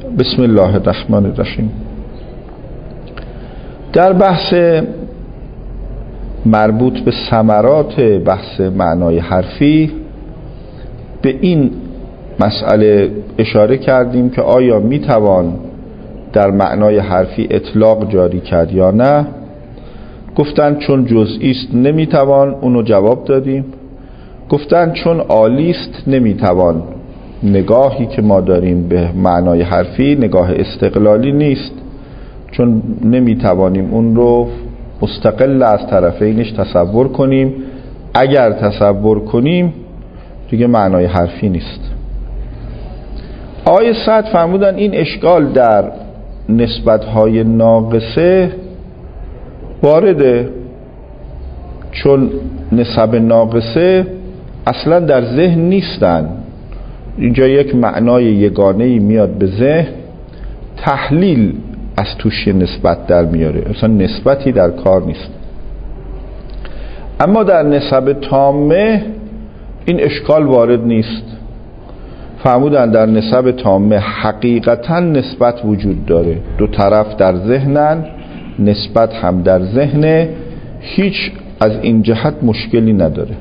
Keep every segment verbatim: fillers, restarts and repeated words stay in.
بسم الله الرحمن الرحیم. در بحث مربوط به ثمرات بحث معنای حرفی به این مسئله اشاره کردیم که آیا میتوان در معنای حرفی اطلاق جاری کرد یا نه. گفتن چون جزئی است نمیتوان، اونو جواب دادیم. گفتن چون عالی است نمیتوان. نگاهی که ما داریم به معنای حرفی نگاه استقلالی نیست، چون نمیتوانیم اون رو مستقل از طرفینش تصور کنیم. اگر تصور کنیم دیگه معنای حرفی نیست. آیه صد فرمودن این اشکال در نسبت‌های ناقصه وارده، چون نسب ناقصه اصلا در ذهن نیستن. اینجا یک معنای یگانه‌ای میاد به ذهن، تحلیل از توش نسبت در میاره، اصلا نسبتی در کار نیست. اما در نسب تامه این اشکال وارد نیست. فرمودن در نسب تامه حقیقتا نسبت وجود داره، دو طرف در ذهنن، نسبت هم در ذهنه، هیچ از این جهت مشکلی نداره.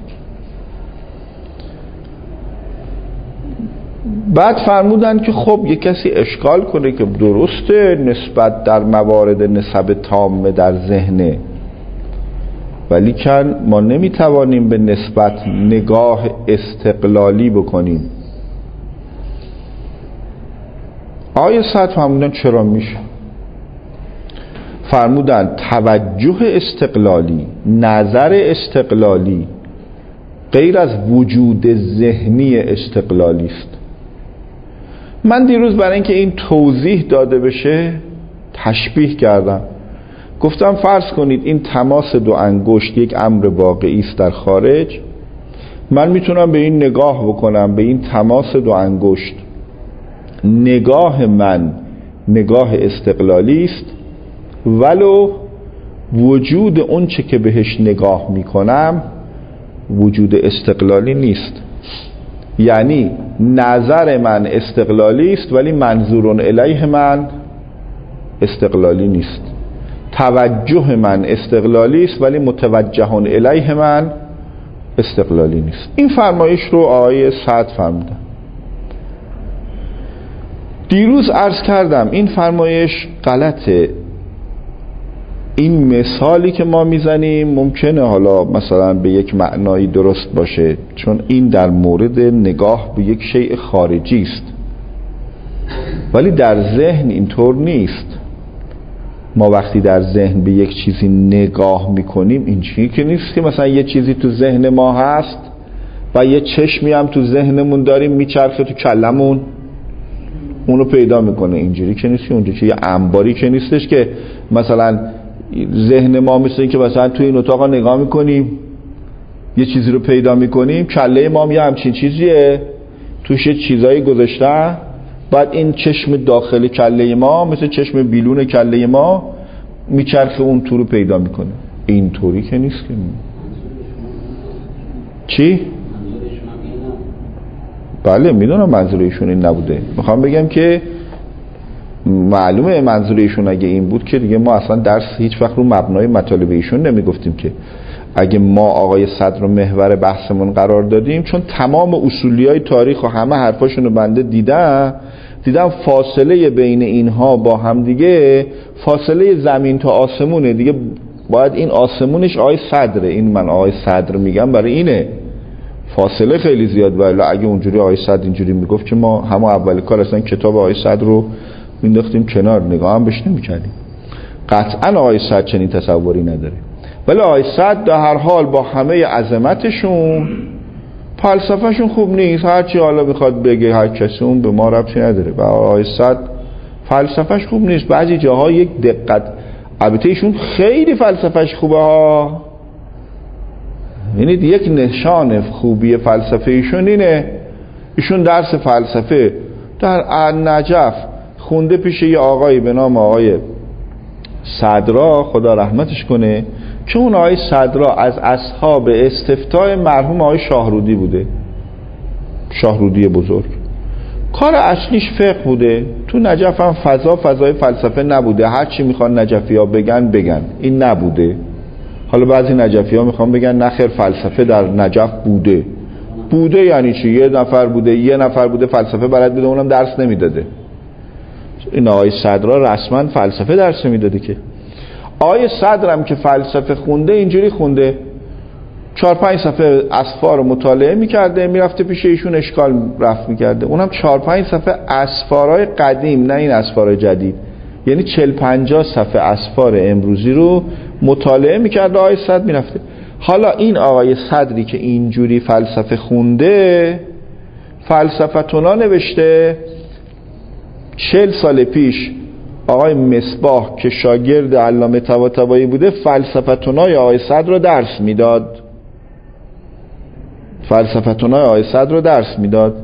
بعد فرمودن که خب یک کسی اشکال کنه که درسته نسبت در موارد نسب تامه در ذهنه، ولی کن ما نمیتوانیم به نسبت نگاه استقلالی بکنیم. آیه صد فرمودن چرا میشه؟ فرمودن توجه استقلالی، نظر استقلالی غیر از وجود ذهنی استقلالی است. من دیروز برای اینکه این توضیح داده بشه تشبیه کردم. گفتم فرض کنید این تماس دو انگشت یک امر واقعی است در خارج. من میتونم به این نگاه بکنم، به این تماس دو انگشت. نگاه من نگاه استقلالی است، ولو وجود اون چه که بهش نگاه میکنم وجود استقلالی نیست. یعنی نظر من استقلالی است ولی منظورون الیه من استقلالی نیست. توجه من استقلالی است ولی متوجهون الیه من استقلالی نیست. این فرمایش رو آیه صد فرمودن. دیروز عرض کردم این فرمایش غلطه. این مثالی که ما میزنیم ممکنه حالا مثلا به یک معنایی درست باشه، چون این در مورد نگاه به یک شیء خارجی است، ولی در ذهن اینطور نیست. ما وقتی در ذهن به یک چیزی نگاه میکنیم این چیزی که نیست که مثلا یه چیزی تو ذهن ما هست و یه چشمی هم تو ذهنمون داریم میچرخه تو کلمون اونو پیدا میکنه. اینجوری که نیست. اونجا چه یه انباری که نیستش که مثلا ذهن ما مثل این که مثلا تو این اتاق نگاه میکنیم یه چیزی رو پیدا میکنیم، کله ما هم یه همچین چیزیه توش چیزایی گذاشتن، بعد این چشم داخل کله ما مثل چشم بیرون کله ما میچرخه اون تو رو پیدا میکنه. اینطوری که نیست که. چی؟ بله میدونم منظور ایشون این نبوده. میخوام بگم که معلومه منظور ایشون اگه این بود که دیگه ما اصلا درس هیچ وقت رو مبنای مطالب ایشون نمیگفتیم. که اگه ما آقای صدر رو محور بحثمون قرار دادیم، چون تمام اصولیای تاریخ و همه حرفاشون رو بنده دیدم دیدم فاصله بین اینها با هم دیگه فاصله زمین تا آسمونه دیگه. باید این آسمونش آقای صدره. این من آقای صدر میگم برای اینه، فاصله خیلی زیاد. ولی اگه اونجوری آقای صدر اینجوری میگفت که ما همه اول کار اصلا کتاب آقای صدر رو مینداختیم کنار، نگاه هم بهش نمی‌کردیم. قطعا آقای صدر چنین تصوری نداره. ولی آقای صدر در هر حال با همه عظمتشون فلسفهشون خوب نیست. هرچی حالا بخواد بگه هر کسی اون به ما ربطی نداره. و آقای صدر فلسفهش خوب نیست. بعضی جاها یک دقت، البته ایشون خیلی فلسفهش خوبه ها. یعنی یک نشان خوبی فلسفه ایشون اینه ایشون درس فلسفه در نجف خونده پیش یه آقایی به نام آقای صدرا، خدا رحمتش کنه، که اون آقای صدرا از اصحاب استفتاء مرحوم آقای شاهرودی بوده، شاهرودی بزرگ. کار اصلیش فقه بوده. تو نجف هم فضا فضای فلسفه نبوده، هر چی میخوان نجفی ها بگن بگن، این نبوده. حالا بعضی نجفی ها میخوان بگن نخیر فلسفه در نجف بوده. بوده یعنی چی؟ یه نفر بوده یه نفر بوده فلسفه بلد بوده، اونم درس نمیداده. این آقای صدرا رسما فلسفه درس نمیداده که. آقای صدرم که فلسفه خونده اینجوری خونده، چهار پنج صفحه اسفار رو مطالعه میکرده، میرفته پیش ایشون اشکال رفت میکرده. اونم چهار پنج صفحه اسفارهای قدیم، نه این اسفار جدید، یعنی چهل پنجاه صفحه اسفار امروزی رو مطالعه میکرده آقای صدر میرفته. حالا این آقای صدری که اینجوری فلسفه خونده، فلسفتونا نوشته چهل سال پیش آقای مصباح که شاگرد علامه طباطبایی بوده فلسفتونای آقای صدر رو درس میداد. فلسفتونای آقای صدر رو درس میداد.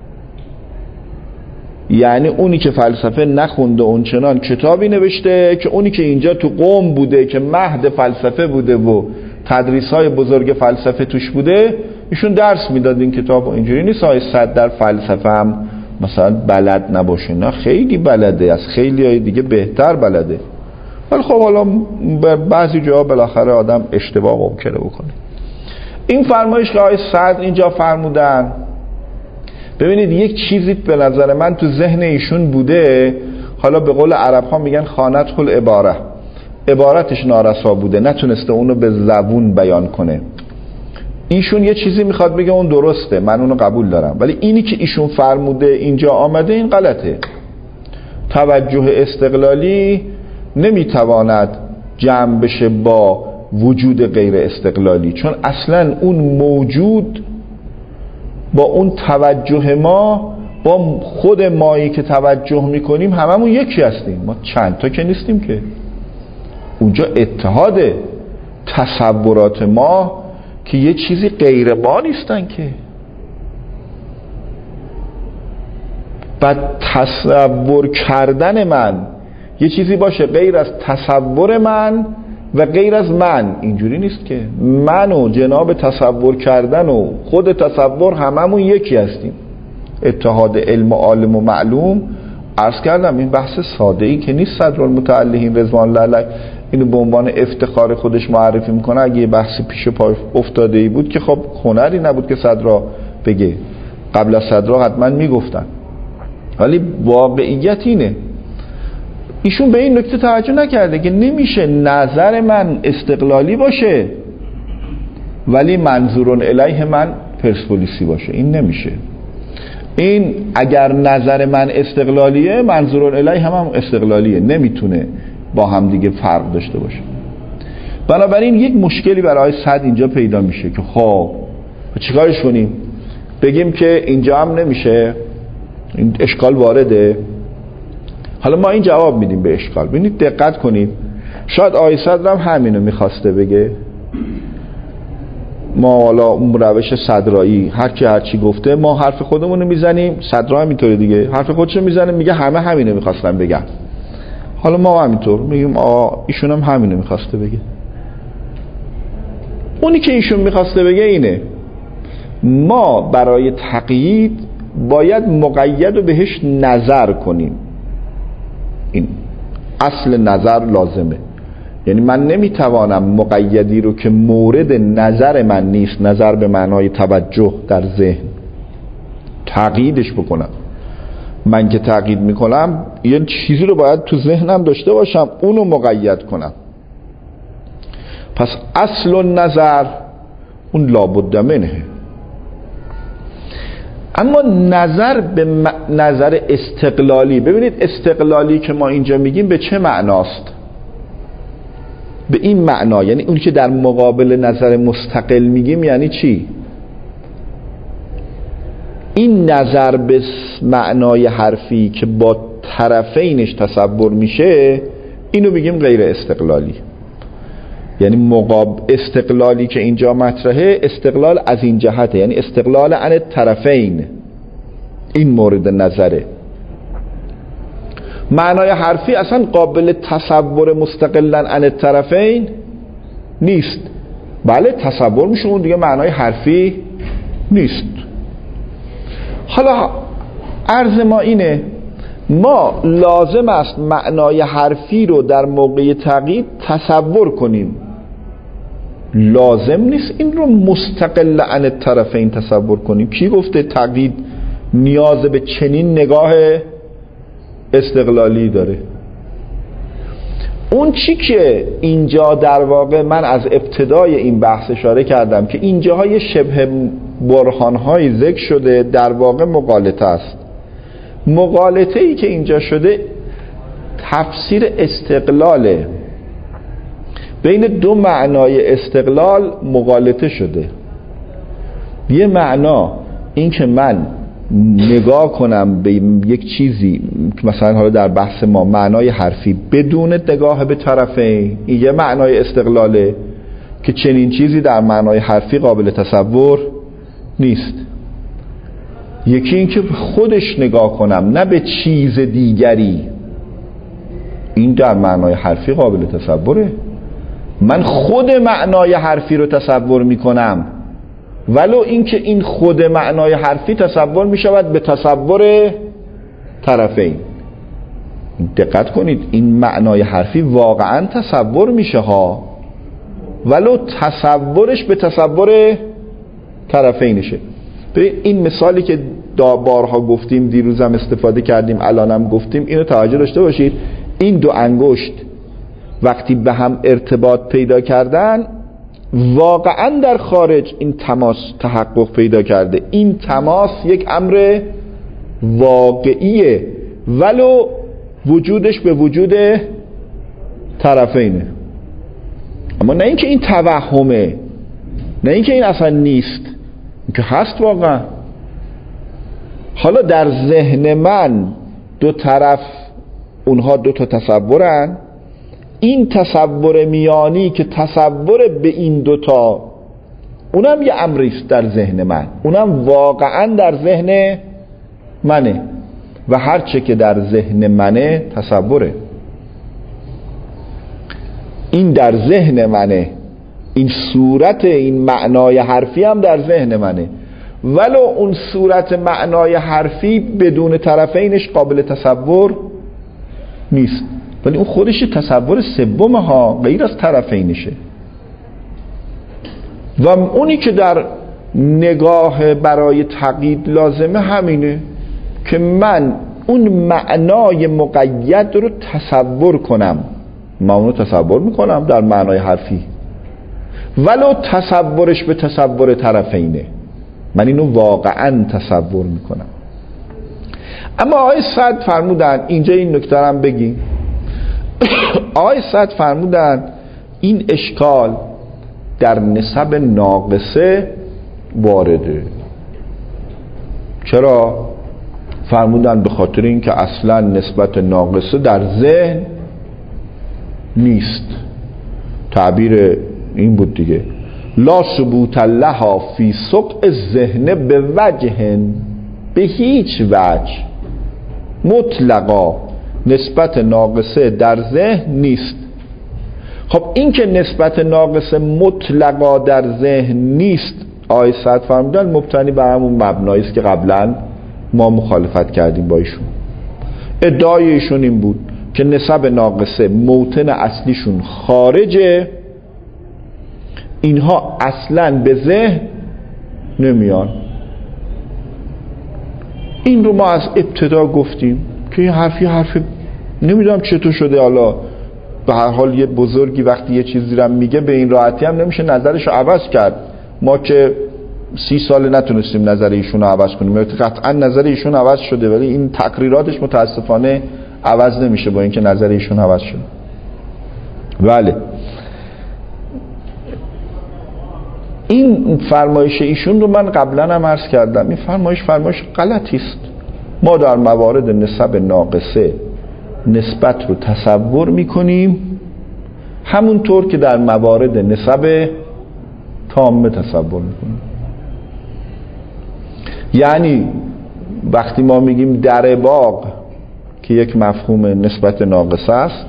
یعنی اونی که فلسفه نخونده اونچنان کتابی نوشته که اونی که اینجا تو قم بوده که مهد فلسفه بوده و تدریس‌های بزرگ فلسفه توش بوده، ایشون درس میداد این کتاب. و اینجوری نیست آقای صدر در فلسفه هم مثلا بلد نباشه، نه خیلی بلده، از خیلی های دیگه بهتر بلده. ولی خب حالا بعضی جاها بالاخره آدم اشتباه ممکنه بکنه. این فرمایش که آقای صدر اینجا فرمودن، ببینید یک چیزی به نظر من تو ذهن ایشون بوده، حالا به قول عرب ها میگن خانت العباره، عبارتش نارسا بوده، نتونسته اونو به زبون بیان کنه. ایشون یه چیزی میخواد بگه اون درسته، من اونو قبول دارم، ولی اینی که ایشون فرموده اینجا آمده این غلطه. توجه استقلالی نمیتواند جمع بشه با وجود غیر استقلالی، چون اصلا اون موجود با اون توجه ما، با خود مایی که توجه میکنیم هممون یکی هستیم، ما چند تا که نیستیم که. اونجا اتحاد تصورات ما که یه چیزی غیر ما نیستن که. بعد تصور کردن من یه چیزی باشه غیر از تصور من و غیر از من، اینجوری نیست که. من و جناب تصور کردن و خود تصور هممون یکی هستیم. اتحاد علم و عالم و معلوم، عرض کردم این بحث ساده ای که نیست. صدرالمتعلقین رضوان الله علیه اینو به عنوان افتخار خودش معرفی میکنه. اگه یه بحثی پیش پای افتاده ای بود که خب هنری نبود که صدرا بگه، قبل از صدرا حتما میگفتن. ولی واقعیت اینه ایشون به این نکته توجه نکرده که نمیشه نظر من استقلالی باشه ولی منظورون الیه من پرسپولیسی باشه. این نمیشه. این اگر نظر من استقلالیه منظورون الیه هم, هم استقلالیه، نمیتونه با هم دیگه فرق داشته باشه. بنابراین یک مشکلی برای صد اینجا پیدا میشه که خب چیکارش کنیم؟ بگیم که اینجا هم نمیشه، این اشکال وارده. حالا ما این جواب میدیم به اشکال. ببینید دقت کنید، شاید آقای صدر هم همینو میخواسته بگه. ما حالا اون روش صدرایی هر کی هر چی گفته ما حرف خودمون رو میزنیم، صدرا هم اینطوره دیگه، حرف خودشو میزنه میگه همه همینو میخواستن بگن. حالا ما همینطور میگیم آقا ایشون هم همینو میخواسته بگه. اونی که ایشون میخواسته بگه اینه ما برای تقیید باید مقید و بهش نظر کنیم. این اصل نظر لازمه. یعنی من نمیتوانم مقیدی رو که مورد نظر من نیست، نظر به معنای توجه در ذهن، تقییدش بکنم. من که تقیید میکنم یه چیزی رو باید تو ذهنم داشته باشم اونو مقید کنم. پس اصل النظر اون لابد منه. اما نظر به م... نظر استقلالی، ببینید استقلالی که ما اینجا میگیم به چه معناست؟ به این معنا، یعنی اون که در مقابل نظر مستقل میگیم یعنی چی؟ این نظر به معنای حرفی که با طرفینش تصور میشه اینو میگیم غیر استقلالی. یعنی مقاب استقلالی که اینجا مطرحه استقلال از این جهته، یعنی استقلال عن طرفین، این مورد نظره. معنای حرفی اصلا قابل تصور مستقلا عن طرفین نیست. بله تصور میشه، اون دیگه معنای حرفی نیست. حالا عرض ما اینه ما لازم است معنای حرفی رو در موقع تقیید تصور کنیم، لازم نیست این رو مستقل عن الطرفین تصور کنیم. کی گفته تقیید نیاز به چنین نگاه استقلالی داره؟ اون چی که اینجا در واقع من از ابتدای این بحث اشاره کردم که اینجاهای شبه برهان‌های ذکر شده در واقع مغالطه است. مغالطه ای که اینجا شده تفسیر استقلاله، بین دو معنای استقلال مغالطه شده. یه معنا این که من نگاه کنم به یک چیزی مثلا حالا در بحث ما معنای حرفی بدون نگاه به طرفین، این یه معنای استقلاله که چنین چیزی در معنای حرفی قابل تصور نیست. یکی این که خودش نگاه کنم نه به چیز دیگری، این در معنای حرفی قابل تصوره. من خود معنای حرفی رو تصور میکنم ولو اینکه این خود معنای حرفی تصور میشود به تصور طرفین. دقت کنید این معنای حرفی واقعا تصور میشه ها، ولو تصورش به تصور طرفینشه. ببین این مثالی که بارها گفتیم، دیروزم استفاده کردیم، الانم گفتیم، اینو توجه داشته باشید. این دو انگشت وقتی به هم ارتباط پیدا کردن واقعا در خارج این تماس تحقق پیدا کرده. این تماس یک امر واقعیه ولو وجودش به وجود طرفینه. اما نه اینکه این توهمه، نه اینکه این اصلا نیست، این که هست واقعا. حالا در ذهن من دو طرف اونها دو تا تصورن، این تصور میانی که تصور به این دوتا اونم یه امریست در ذهن من، اونم واقعا در ذهن منه و هرچه که در ذهن منه تصوره. این در ذهن منه، این صورت این معنای حرفی هم در ذهن منه ولو اون صورت معنای حرفی بدون طرفینش قابل تصور نیست، ولی اون خودش تصور سوم ها غیر از طرفینشه. و اونی که در نگاه برای تقیید لازمه همینه که من اون معنای مقید رو تصور کنم. من اونو تصور میکنم در معنای حرفی ولو تصورش به تصور طرفینه، من اینو واقعا تصور میکنم. اما آقای سعد فرمودن اینجا این نکته هم بگیم. آقای سعد فرمودن این اشکال در نسب ناقصه وارده. چرا؟ فرمودن به خاطر اینکه اصلا نسبت ناقصه در ذهن نیست. تعبیر این بود دیگه، لا ثبوت لها فی سقع ذهن به وجه، به هیچ وجه مطلقا نسبت ناقصه در ذهن نیست. خب این که نسبت ناقصه مطلقا در ذهن نیست، آقای سعد فرمودن مبتنی بر همون مبنایی است که قبلا ما مخالفت کردیم با ایشون. ادعای ایشون این بود که نسب ناقصه موطن اصلیشون خارجه، اینها اصلا به ذهن نمیان. این رو ما از ابتدا گفتیم که این حرفی حرف نمیدونم چطور شده. حالا به هر حال یه بزرگی وقتی یه چیزی رو میگه به این راحتی هم نمیشه نظرش رو عوض کرد. ما که سی سال نتونستیم نظر ایشون رو عوض کنیم، قطعا نظر ایشون عوض شده ولی این تقریراتش متاسفانه عوض نمیشه با اینکه نظر ایشون عوض شده. بله این فرمایش ایشون رو من قبلا هم عرض کردم، این فرمایش فرمایش غلطی است. ما در موارد نسب ناقصه نسبت رو تصور میکنیم همونطور که در موارد نسب تامه تصور میکنیم. یعنی وقتی ما میگیم در باغ که یک مفهوم نسبت ناقصه است،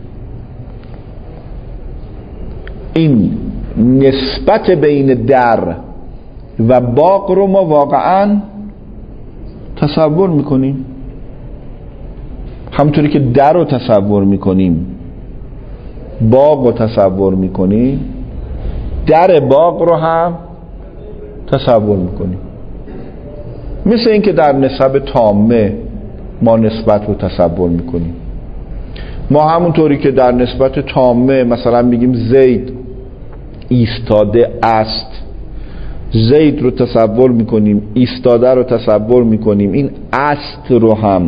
این نسبت بین در و باغ رو ما واقعا تصور میکنیم. همونطوری که در رو تصور میکنیم، باغ رو تصور میکنیم، در باغ رو هم تصور میکنیم. مثل این که در نسب تامه ما نسبت رو تصور میکنیم. ما همونطوری که در نسبت تامه مثلا میگیم زید ایستاده است، زید رو تصور میکنیم، ایستاده رو تصور میکنیم، این است رو هم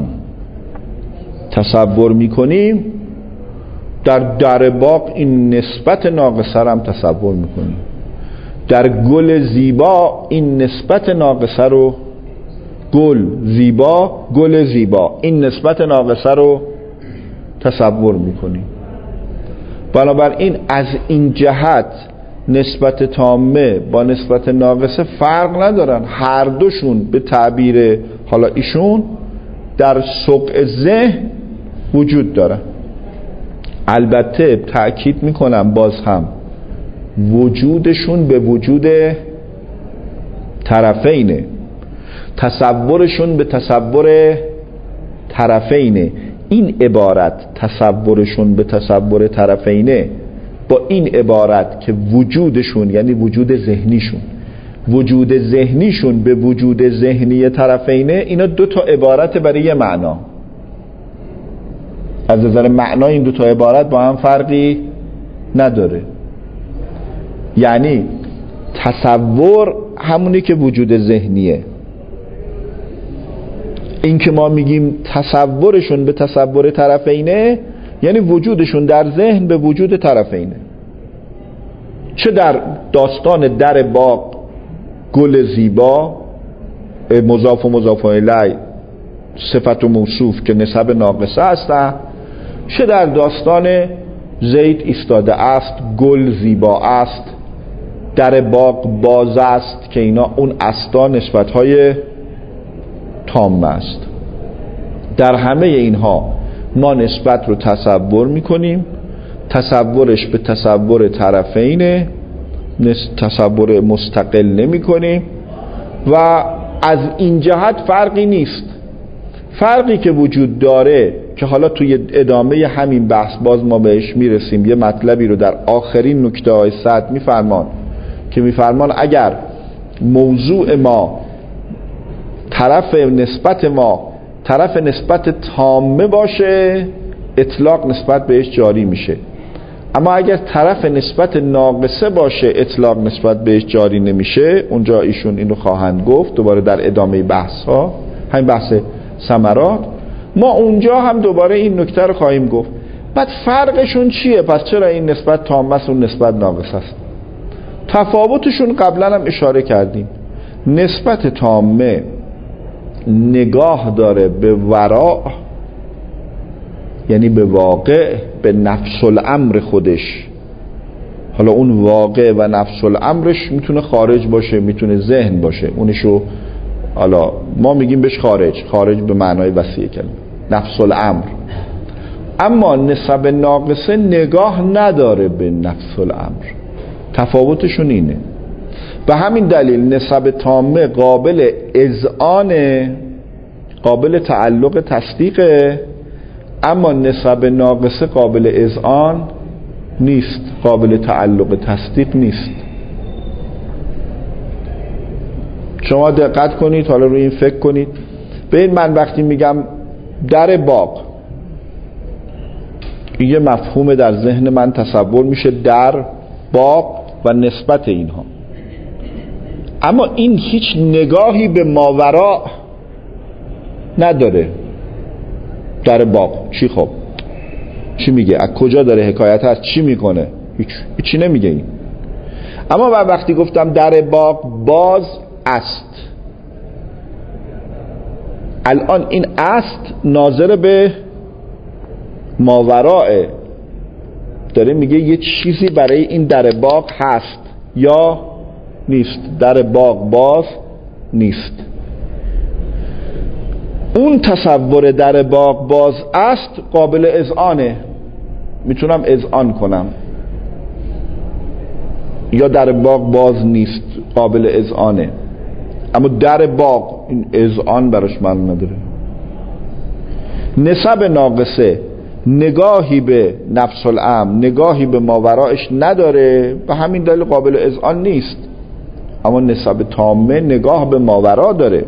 تصور میکنیم، در در باغ این نسبت ناقصه رو هم تصور میکنیم. در گل زیبا این نسبت ناقصه رو، گل زیبا، گل زیبا، این نسبت ناقصه رو تصور میکنیم. بنابراین از این جهت نسبت تامه با نسبت ناقصه فرق ندارن، هر دوشون به تعبیر حالا ایشون در سوق ذهن وجود دارن. البته تأکید میکنم باز هم وجودشون به وجود طرفینه، تصورشون به تصور طرفینه. این عبارت تصورشون به تصور طرفینه با این عبارت که وجودشون یعنی وجود ذهنیشون، وجود ذهنیشون به وجود ذهنی طرفینه، اینا دو تا عبارت برای یه معنا. از نظر معنا این دو تا عبارت با هم فرقی نداره. یعنی تصور همونی که وجود ذهنیه، این که ما میگیم تصورشون به تصور طرفینه یعنی وجودشون در ذهن به وجود طرفینه. چه در داستان در باغ گل زیبا مضاف و مضاف الیه صفت و موصوف که نسب ناقصه هستن، چه در داستان زید ایستاده است، گل زیبا است، در باغ باز است که اینا اون استا نسبت‌های تامه است. در همه اینها ما نسبت رو تصور میکنیم، تصورش به تصور طرفینه، تصور مستقل نمی کنیم و از این جهت فرقی نیست. فرقی که وجود داره که حالا توی ادامه همین بحث باز ما بهش میرسیم، یه مطلبی رو در آخرین نکته های صد میفرمان که میفرمان اگر موضوع ما طرف نسبت ما طرف نسبت تامه باشه اطلاق نسبت بهش جاری میشه، اما اگر طرف نسبت ناقصه باشه اطلاق نسبت بهش جاری نمیشه. اونجا ایشون اینو خواهند گفت دوباره در ادامه بحث ها، همین بحث ثمرات، ما اونجا هم دوباره این نکته رو خواهیم گفت. بعد فرقشون چیه؟ پس چرا این نسبت تامه است و نسبت ناقصه است؟ تفاوتشون قبلا هم اشاره کردیم. نسبت تامه نگاه داره به وراء، یعنی به واقع، به نفس الامر خودش. حالا اون واقع و نفس الامرش میتونه خارج باشه، میتونه ذهن باشه، اونشو حالا ما میگیم بهش خارج، خارج به معنای وسیع کلمه، نفس الامر. اما نسب ناقصه نگاه نداره به نفس الامر. تفاوتشون اینه. به همین دلیل نسب تامه قابل اذعان، قابل تعلق تصدیقه، اما نسب ناقصه قابل اذعان نیست، قابل تعلق تصدیق نیست. شما دقت کنید، حالا روی این فکر کنید. به این من وقتی میگم در باغ، یه مفهوم در ذهن من تصور میشه، در باغ و نسبت اینها، اما این هیچ نگاهی به ماوراء نداره. در باغ چی؟ خب چی میگه؟ از کجا داره حکایت هست؟ چی میکنه؟ هیچ هیچی نمیگه این. اما من وقتی گفتم در باغ باز است، الان این است ناظر به ماوراء، داره میگه یه چیزی برای این در باغ هست یا نیست. در باغ باز نیست. اون تصور در باغ باز است قابل اذعانه، میتونم اذعان کنم، یا در باغ باز نیست قابل اذعانه. اما در باغ این اذعان براش معنی نداره. نسب ناقصه نگاهی به نفس الامر، نگاهی به ماورایش نداره، به همین دلیل قابل اذعان نیست. اما نسب تامه نگاه به ماورا داره.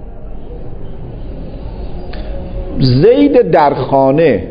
زید در خانه،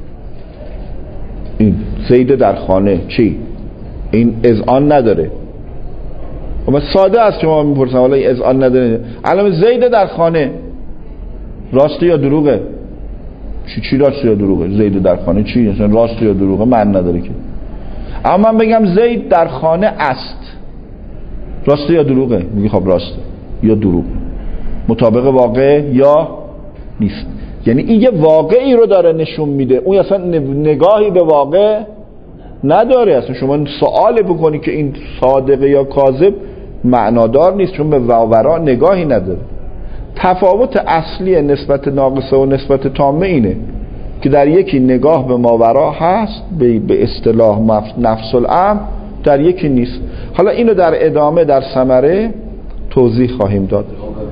این زید در خانه چی؟ این اذعان نداره. اما ساده است شما میپرسن حالا این اذعان نداره، علامه زید در خانه راسته یا دروغه؟ چی چی راسته یا دروغه؟ زید در خانه چی؟ اصلا راسته یا دروغه من نداره که. اما من بگم زید در خانه است، راسته یا دروغه؟ میگی خب راسته یا دروغ، مطابق واقع یا نیست. یعنی این یه واقعی رو داره نشون میده، اون اصلا نگاهی به واقع نداره. اصلا شما سوال بکنی که این صادقه یا کاذب معنادار نیست، چون به ماورا نگاهی نداره. تفاوت اصلی نسبت ناقصه و نسبت تامه اینه که در یکی نگاه به ماورا هست، به اصطلاح نفس الامر، در یکی نیست. حالا اینو در ادامه در ثمره توضیح خواهیم داد.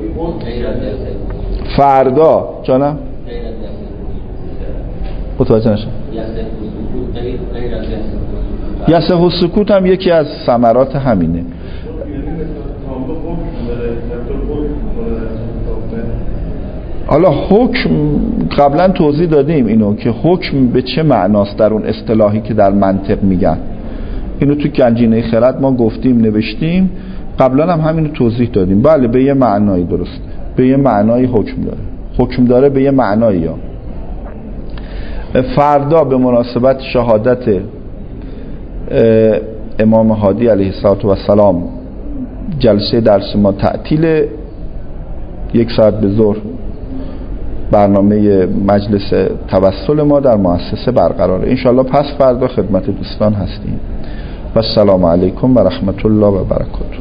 فردا جانم متوجه نشم. یصح السکوت هم یکی از ثمرات همینه. حالا حکم قبلا توضیح دادیم اینو که حکم به چه معناست در اون اصطلاحی که در منطق میگن. اینو تو گنجینه خرد ما گفتیم، نوشتیم، قبلا هم همینو توضیح دادیم. بله به یه معنایی درسته، به یه معنایی حکم داره، حکم داره به یه معنایی. ها فردا به مناسبت شهادت امام هادی علیه السلام جلسه درس ما تعطیل، یک ساعت به ظهر برنامه مجلس توسل ما در مؤسسه برقراره انشالله. پس فردا خدمت دوستان هستیم و السلام علیکم و رحمت الله و برکاته.